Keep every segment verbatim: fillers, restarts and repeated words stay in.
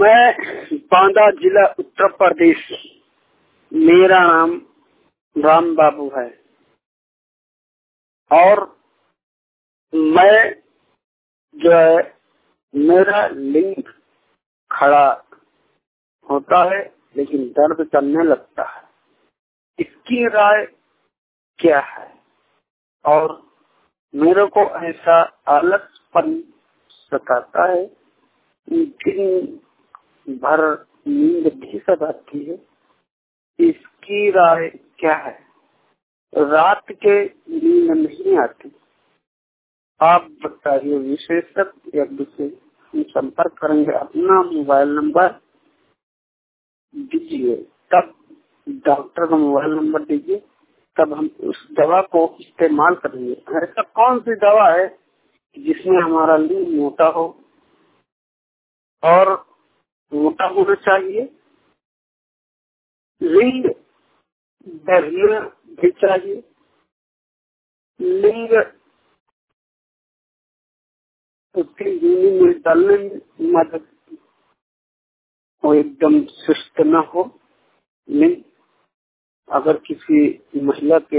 मैं बांदा जिला उत्तर प्रदेश, मेरा नाम राम बाबू है और मैं जो है मेरा लिंग खड़ा होता है लेकिन दर्द करने लगता है। इसकी राय क्या है? और मेरे को ऐसा आलसपन सताता है, दिन भर नींद भी सताती है। इसकी राय क्या है? रात के नींद नहीं आती। आप बताइए विशेषज्ञ या विशेष संपर्क करेंगे। अपना मोबाइल नंबर दीजिए, तब डॉक्टर का मोबाइल नंबर दीजिए, तब हम उस दवा को इस्तेमाल करेंगे। ऐसा कौन सी दवा है जिसमें हमारा लिंग मोटा हो और मोटा होना चाहिए, लिंग बढ़ना भी चाहिए, लिंग उसके यूनि में डालने में मदद और एकदम सुस्त न हो। लिंग अगर किसी महिला के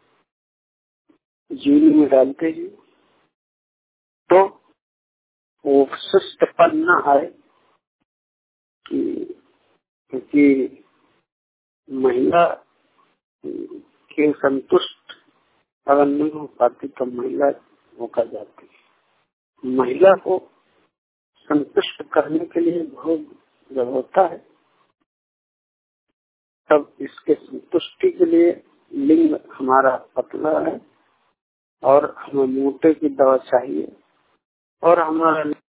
जीवन में डालते हैं तो वो सुस्तपन न आए, क्योंकि महिला के संतुष्ट अगर नहीं हो पाती तो महिला रोका जाती है। महिला को संतुष्ट करने के लिए भोग जब होता है तब इसके संतुष्टि के लिए लिंग हमारा पतला है और हमें मोटे की दवा चाहिए और हमारा